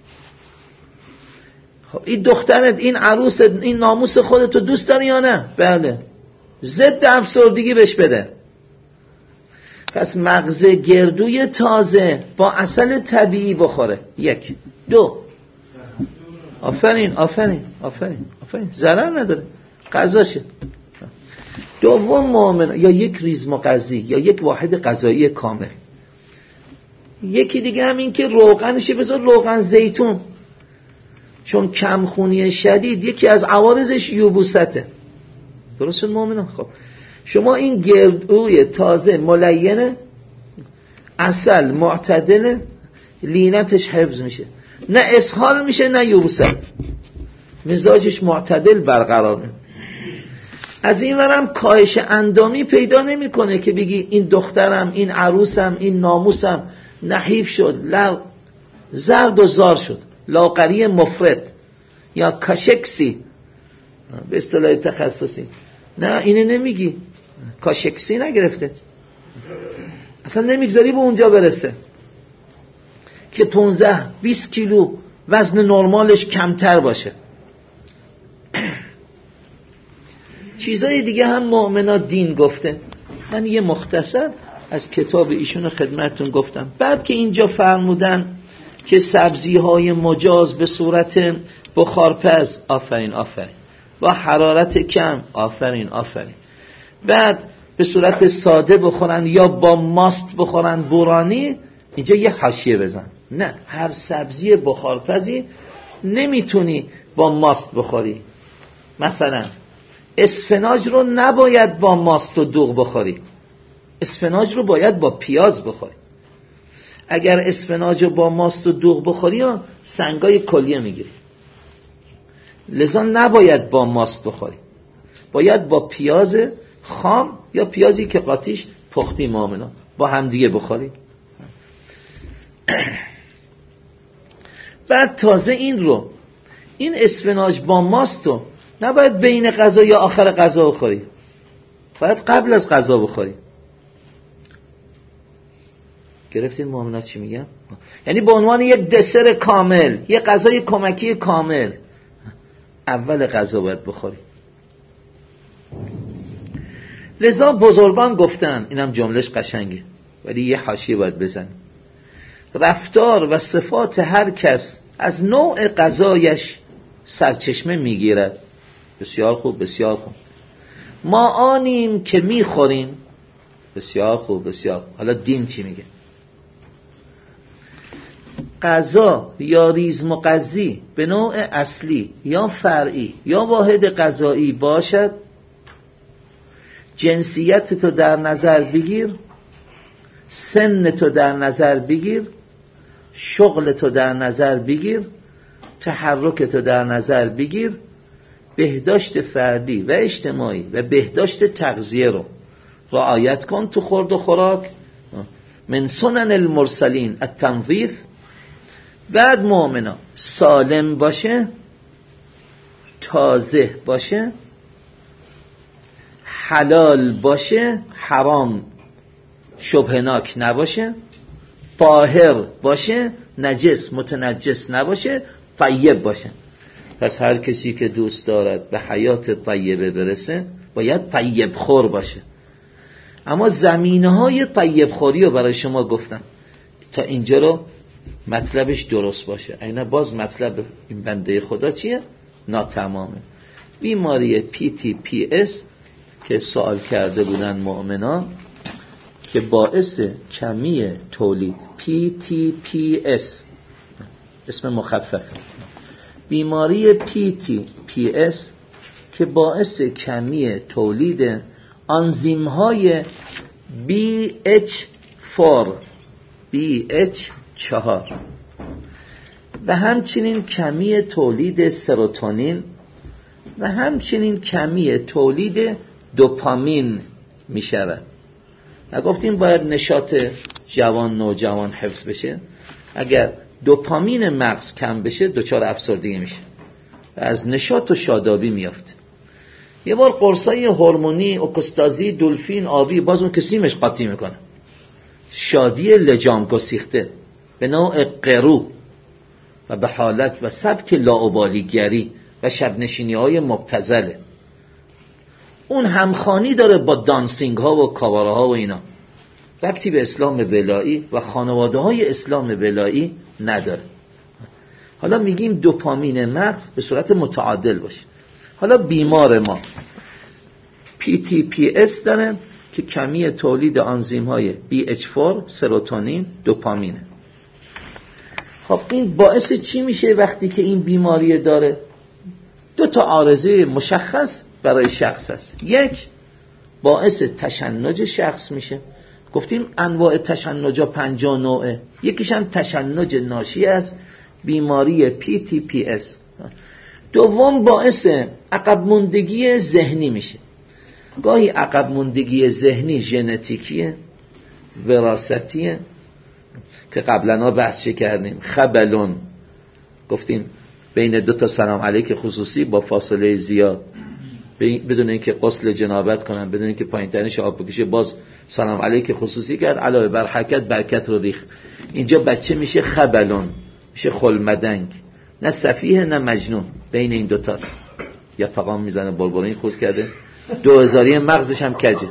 خب این دخترت، این عروست، این ناموس خودتو دوست داری یا نه؟ بله. ضد افسردگی بهش بده. پس مغز گردوی تازه با عسل طبیعی بخوره. یک. دو. آفرین آفرین آفرین آفرین ضرر نداره، غذاشه. دوم مؤمن یا یک ریز مغذی یا یک واحد غذایی کامل. یکی دیگه هم این که روغنشه بذار روغن زیتون، چون کمخونی شدید یکی از عوارضش یبوسته. درست شد مؤمنان؟ خب شما این گردوی تازه ملینه، عسل معتدله، لینتش حفظ میشه، نه اسهال میشه نه یبوست، مزاجش معتدل برقرار میشه. از این ورم کاهش اندامی پیدا نمیکنه که بگی این دخترم، این عروسم، این ناموسم نحیف شد، لر زرد و زار شد، لاغری مفرط یا کاشکسی به اصطلاح تخصصی. نه اینه نمیگی، کاشکسی نگرفته، اصلا نمیگذاری به اونجا برسه که پانزده بیست کیلو وزن نرمالش کمتر باشه. چیزای دیگه هم مؤمنا دین گفته. من یه مختصر از کتاب ایشون خدمتتون گفتم. بعد که اینجا فرمودن که سبزی های مجاز به صورت بخارپز، آفرین آفرین، با حرارت کم، آفرین آفرین، بعد به صورت ساده بخورن یا با ماست بخورن بورانی، اینجا یه حاشیه بزن. نه، هر سبزی بخارپزی نمیتونی با ماست بخوری. مثلا اسفناج رو نباید با ماست و دوغ بخوری، اسفناج رو باید با پیاز بخوری. اگر اسفناج رو با ماست و دوغ بخوری سنگای کلیه میگیری، لذا نباید با ماست بخوری، باید با پیاز خام یا پیازی که قاطیش پختی مؤمنا با هم دیگه بخوری. بعد تازه این رو، این اسفناج با ماست رو نباید بین غذا یا آخر غذا بخوری، باید قبل از غذا بخوری. گرفتین مؤمنات چی میگم؟ یعنی به عنوان یک دسر کامل، یک غذای کمکی کامل، اول غذا باید بخوری. لذا بزرگان گفتن، اینم جملهش قشنگه ولی یه حاشیه باید بزن، رفتار و صفات هر کس از نوع غذایش سرچشمه میگیرد. بسیار خوب بسیار خوب. ما آنیم که میخوریم. بسیار خوب بسیار خوب. حالا دین چی میگه؟ غذا یا ریز مغذی به نوع اصلی یا فرعی یا واحد غذایی باشد، جنسیت تو در نظر بگیر، سن تو در نظر بگیر، شغل تو در نظر بگیر، تحرک تو در نظر بگیر، بهداشت فردی و اجتماعی و بهداشت تغذیه رو رعایت کن تو خورد و خوراک. من سنن المرسلین التنظیف. بعد مؤمنا سالم باشه، تازه باشه، حلال باشه، حرام شبهناک نباشه، طاهر باشه، نجس متنجس نباشه، طیب باشه. پس هر کسی که دوست دارد به حیات طیبه برسه باید طیب خور باشه. اما زمینه های طیب خوری رو برای شما گفتم تا اینجا رو مطلبش درست باشه. اینا باز مطلب این بنده خدا چیه؟ ناتمامه. بیماری پی تی پی اس که سوال کرده بودن مؤمنان که باعث کمی تولید، پی تی پی اس اسم مخففه، بیماری پی تی پی اس که باعث کمی تولید آنزیم های بی اچ چهار بی اچ چهار و همچنین کمی تولید سروتونین و همچنین کمی تولید دوپامین می شود. نگفتیم باید نشاط جوان نوجوان حفظ بشه؟ اگر دوپامین مغز کم بشه دچار افسردگی میشه و از نشاط و شادابی میافته. یه بار قرصای هورمونی اوکستازی دلفین آبی باز اون کسیمش قاطی میکنه. شادی لجام گسیخته به نوع قرو و به حالت و سبک لاابالیگری و شبنشینی های مبتذله. اون همخوانی داره با دانسینگ ها و کاواره ها و اینا، ربطی به اسلام ولایی و خانواده های اسلام ولایی نداره. حالا میگیم دوپامین مغز به صورت متعادل باشه. حالا بیمار ما پی تی پی اس داره که کمی تولید آنزیم های بی اچ چهار، سروتونین، دوپامینه. خب این باعث چی میشه وقتی که این بیماری داره؟ دو تا عارضه مشخص برای شخص هست. یک، باعث تشنج شخص میشه. گفتیم انواع تشنج ها پنجاه نوعه. یکیش هم تشنج ناشی از بیماری پی تی پی اس. دوم، باعث عقب موندگی ذهنی میشه. گاهی عقب موندگی ذهنی ژنتیکیه، وراثتیه که قبلا بحث کردیم. خبلون گفتیم بین دو تا سلام علیک خصوصی با فاصله زیاد، بدون اینکه غسل جنابت کنن، بدون اینکه پایین ترینش آب بکشه، باز سلام علیک خصوصی کرد، علاوه بر حرکت برکت رو ریخت. اینجا بچه میشه خبلون، میشه خلمدنگ، نه سفیه نه مجنون، بین این دوتاست. یا تقام میزنه بلبلین خود کرده، دو هزاری مغزش هم کجه.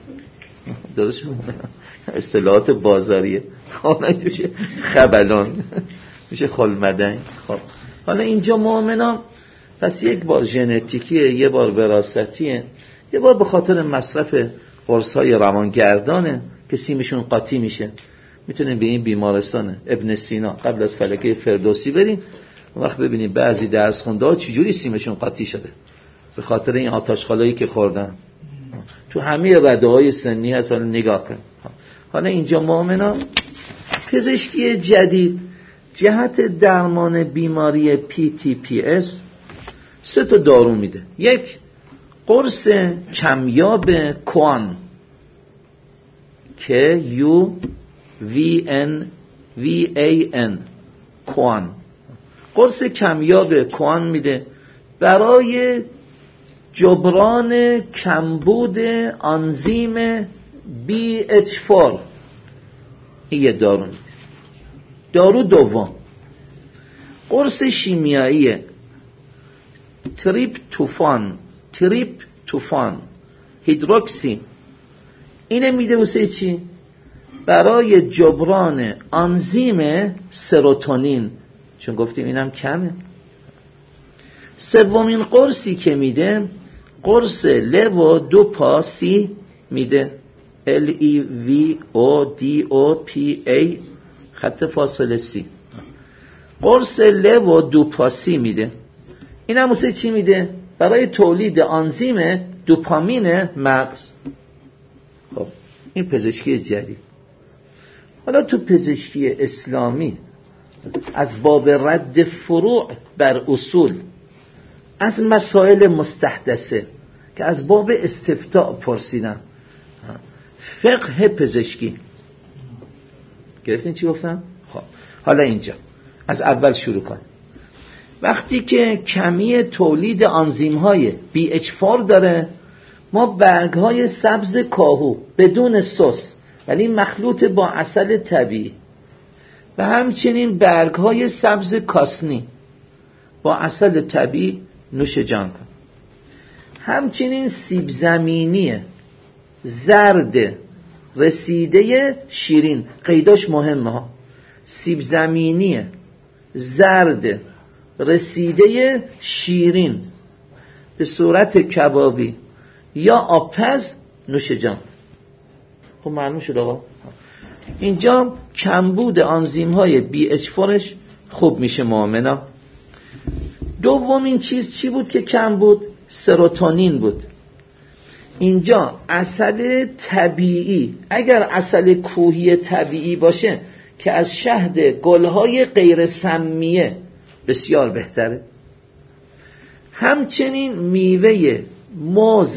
درست اصطلاحات بازاریه. میشه خبلون، میشه خلمدنگ. خب حالا اینجا مؤمنان پس یک بار ژنتیکیه، یه بار وراثتیه، یه بار به خاطر مصرف قرص‌های روانگردانه که سیمشون قاطی میشه. میتونیم به این بیمارستان ابن سینا قبل از فلکه فردوسی بریم، وقت ببینیم بعضی درس خونده ها چجوری سیمشون قاطی شده به خاطر این آتشخالایی که خوردن. تو همه رده‌های سنی هست، حالا نگاه کن. حالا اینجا مؤمنان پزشکی جدید جهت درمان بیماری پی تی پی اس سه تا دارو میده. یک، قرص کمیاب کوان که یو وی ان وی ای ان کوان، قرص کمیاب کوان میده برای جبران کمبود آنزیم بی اچ چهار. این یه دارو میده. دارو دوم قرص شیمیایی تریپ توفان تریپ توفان هیدروکسی. اینه میده واسه چی؟ برای جبران آنزیم سروتونین، چون گفتیم اینم کمه. سومین قرصی که میده قرص لو دوپاسی میده، ال ای وی او دی او پی ای خط فاصله سی. قرص لو دوپاسی میده. این هم واسه چی میده؟ برای تولید آنزیم دوپامین مغز. خب این پزشکی جدید. حالا تو پزشکی اسلامی از باب رد فروع بر اصول، از مسائل مستحدثه که از باب استفتاء پرسیدن، فقه پزشکی گرفتین چی گفتم؟ خب حالا اینجا از اول شروع کن. وقتی که کمی تولید آنزیم های بی اچ چهار داره، ما برگ های سبز کاهو بدون سس ولی مخلوط با عسل طبیعی و همچنین برگ های سبز کاسنی با عسل طبیعی نوش جان کن. همچنین سیب زمینی زرد رسیده شیرین، قیداش مهمه ها، سیب زمینی زرد رسیده شیرین به صورت کبابی یا آبپز نوش جان. خب معلوم شد آقا. اینجا کمبود آنزیم های بی اچ چهارش خوب میشه مؤمنا. دومین چیز چی بود که کم بود؟ سروتونین بود. اینجا عسل طبیعی، اگر عسل کوهی طبیعی باشه که از شهد گلهای غیر سمیه بسیار بهتره. همچنین میوه موز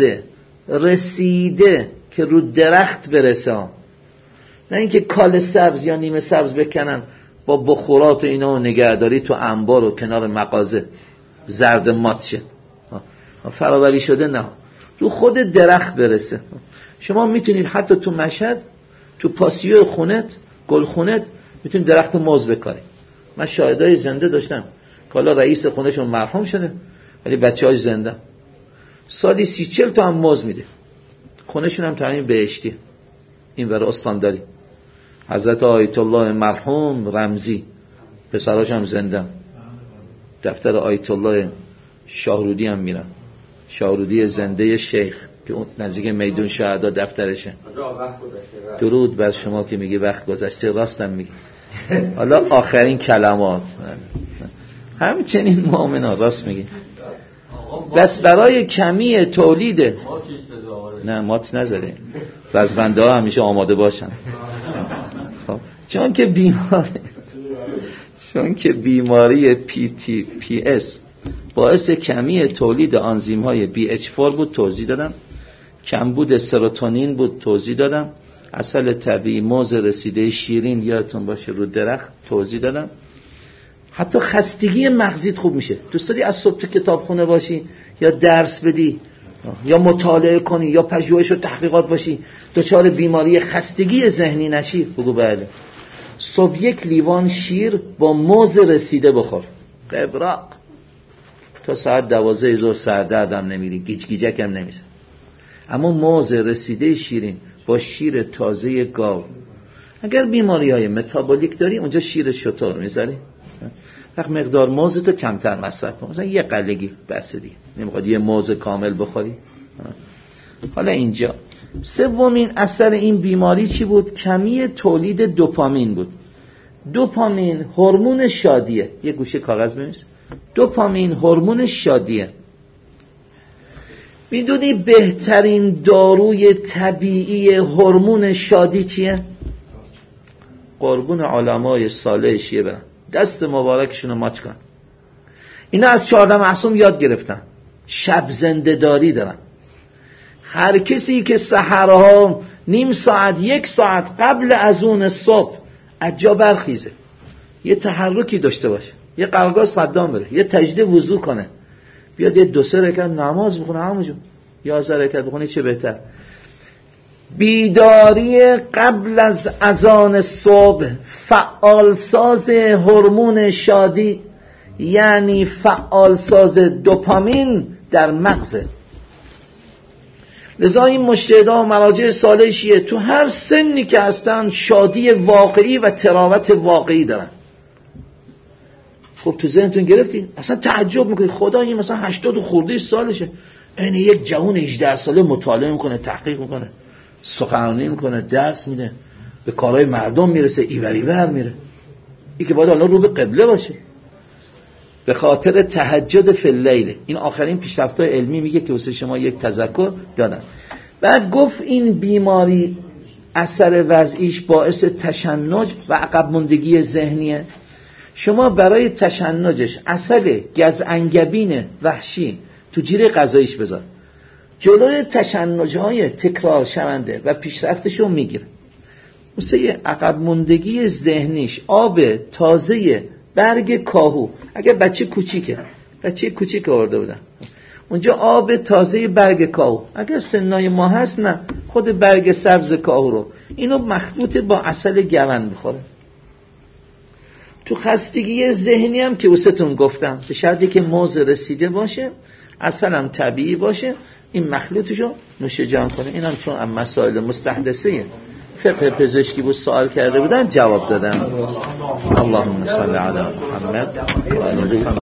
رسیده که رو درخت برسه، نه اینکه کال سبز یا نیمه سبز بکنن با بخورات و اینا و نگهداری تو انبار و کنار مغازه زرد مات شه، فراوری شده، نه، رو خود درخت برسه. شما میتونید حتی تو مشهد تو پاسیو خونت گل خونت میتونید درخت موز بکارید. من شاهدای زنده داشتم که حالا رئیس خونهشون مرحوم شده ولی بچه‌های زنده سالی سی چل تا هم موز میده. خونهشون هم تعیین بهشتی این ور استانداری. حضرت آیت الله مرحوم رمزی پسراش هم زنده، دفتر آیت الله شاهرودی هم میرن، شاهرودی زنده شیخ که اون نزدیک میدون شهدا دفترشه. درود بر شما که میگی وقت گذشته، راستم میگی. حالا آخرین کلمات همچنین مؤمنا راست میگی. بس برای کمی تولید نه مات نذاره، رزبنده ها همیشه آماده باشن. خب چون که بیماری چون که بیماری پی تی پی اس باعث کمی تولید آنزیم های بی اچ چهار بود، توضیح دادم. کمبود سروتونین بود، توضیح دادم. عسل طبیعی، موز رسیده شیرین یادتون باشه رو درخت، توضیح دادم. حتی خستگی مغزیت خوب میشه. دوست داری از صبح تو کتابخونه باشی یا درس بدی یا مطالعه کنی یا پژوهش و تحقیقات باشی، دچار بیماری خستگی ذهنی نشی؟ بگو بله. صبح یک لیوان شیر با موز رسیده بخور، قبراق تا ساعت دوازده ظهر سردردم نمیری، گیج گیجک هم نمیزن. اما موز رسیده شیرین با شیر تازه گاو. اگر بیماری های متابولیک داری اونجا شیر شتر میذاری، وقت مقدار موز تو کمتر مصرف کن، مثلا یه قلگی بس دیگه، نمیخواد یه موز کامل بخوری. حالا اینجا سومین اثر این بیماری چی بود؟ کمی تولید دوپامین بود. دوپامین هورمون شادیه. یه گوشه کاغذ بنویس. دوپامین هورمون شادیه. میدونی بهترین داروی طبیعی هورمون شادی چیه؟ قربون علمای صالح شیعه برن، دست مبارکشون رو ماچ کن. اینا از چهارده معصوم یاد گرفتن، شب زنده داری دارن. هر کسی که سحرها نیم ساعت یک ساعت قبل از اون صبح از جا برخیزه، یه تحرکی داشته باشه، یه قلقا صدام بره، یه تجدید وضو کنه، بیاد یه دو سه رکعت نماز بخونه، همونجور یازده رکعت بخونه، چه بهتر. بیداری قبل از اذان صبح فعالساز هورمون شادی، یعنی فعالساز دوپامین در مغزه. لذا این مجتهدان و مراجع صالح شیعه تو هر سنی که هستن شادی واقعی و تراوت واقعی دارن. خب تو ذهنتون گرفتی؟ اصلا تعجب میکنی خدا این مثلا هشتاد و خورده سالشه، این یک جوان هجده ساله مطالعه میکنه، تحقیق میکنه، سخنرانی میکنه، درس میده، به کارهای مردم میرسه، ایوری ور میره. این که باید الان رو به قبله باشه به خاطر تهجد فی اللیل. این آخرین پیشرفت‌های علمی میگه که واسه شما یک تذکر دادن. بعد گفت این بیماری اثر وضعیش باعث تشنج و عقب ماندگی ذهنیه. شما برای تشنجش عسل گزعنگبین وحشی تو جیره غذاییش بذار، جلوی تشنج‌های تکرار شونده و پیشرفتشو میگیره. واسه عقب موندگی ذهنیش آب تازه برگ کاهو، اگه بچه کوچیکه، بچه کوچیک آورده بودن اونجا آب تازه برگ کاهو، اگه سنای ما هست نه، خود برگ سبز کاهو رو اینو مخلوط با عسل گون بخوره. تو خستگی ذهنی هم که وستون گفتم به شرطی که موز رسیده باشه، عسل هم طبیعی باشه، این مخلوطشو نوش جان کنه. اینم چون هم مسائل مستحدثه فقه پزشکی بود سوال کرده بودن جواب دادم. اللهم صل علی محمد و آل